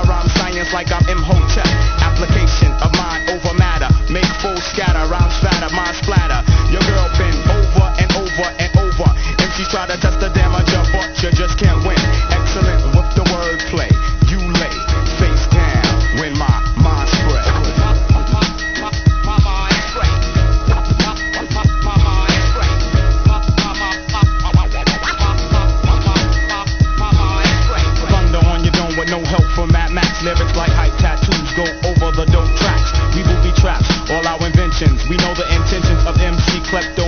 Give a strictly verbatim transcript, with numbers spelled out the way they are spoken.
rhyme science like I'm Imhotep. Application of mind over matter. Make full scatter, rhymes fatter, mind splatter. Your girl been over and over and over. M Cs try to test the damage of but you just can't win. Excellent with the wordplay. You lay face down when my mind spread. Thunder on your dome with no help from Mad Max. Lyrics like hype tattoos go over the dope tracks. We will be traps, all our inventions. We know the intentions of M C Klepto